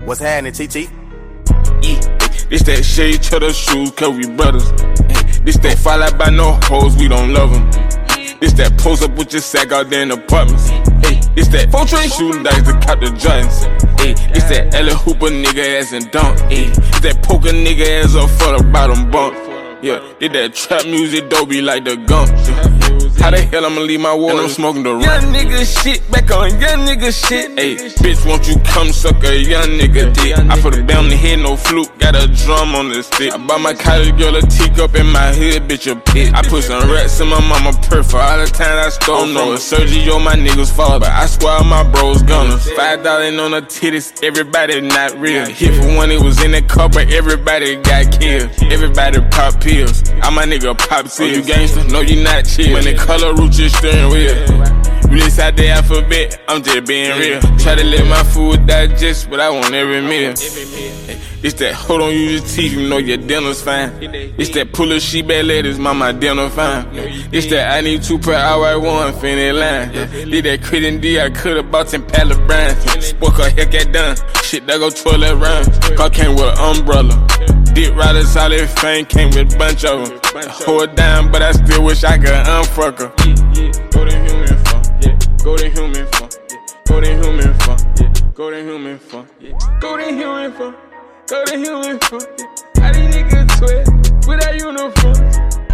What's happening, TT? Yeah, this that shade to the shoes, cause we brothers. This that fall out by no hoes, we don't love them. This that pose up with your sack out there in the apartments. Hey, it's that 4 train shooting dice to cop the joints. Hey, it's that Ella Hooper nigga ass and dunk. Hey, it's that poker nigga ass up for the bottom bump. Yeah, did that trap music dope be like the gump. How the hell I'ma leave my water? And I'm smoking the young nigga shit, back on young nigga shit. Hey, bitch, won't you come suck a young nigga dick? I put a bell on the head, no flute, got a drum on the stick. I bought my college girl a teacup in my hood, bitch, a pit. I put some rats in my mama purse for all the time I stole from her. Sergio, my niggas fall, but I swear my bros gunners. $5 on the titties, everybody not real. Hit for one, it was in the car, but everybody got killed. Everybody pop pills, all my nigga pop seals. You gangster? No, you not chill. When they color root your steering wheel. You inside the alphabet, I'm just being real. Try to let my food digest, but I want every meal. It's that hold on, use your teeth, you know your dinner's fine. It's that pull a sheep at lettuce, mama dinner fine. It's that I need 2 per hour, I want finish line. Did that crit and D, I could've bought 10 pallet brands. Spoke her heck at done, shit that go 12 rounds. Car came with an umbrella. Dick rider solid fame, came with a bunch of them. Hold down, but I still wish I could unfuck her. Go to human fun, go to human fun, go to human fun, go to human fun, go to human fun, go to human fun. How these niggas sweat without uniform?